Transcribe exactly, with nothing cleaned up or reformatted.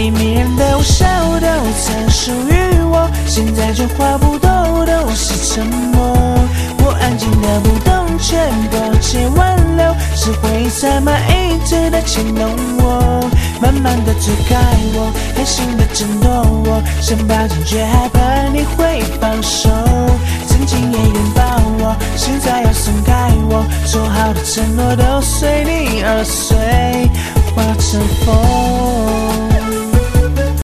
里面的我笑都曾属于我，现在却话不多都是沉默。我安静的不动，全过且挽留，是回忆才满一直的牵动我，慢慢的推开我，狠心的挣脱我，想抱紧却害怕你会放手。曾经也拥抱我，现在要松开我，说好的承诺都随你而碎，化成风。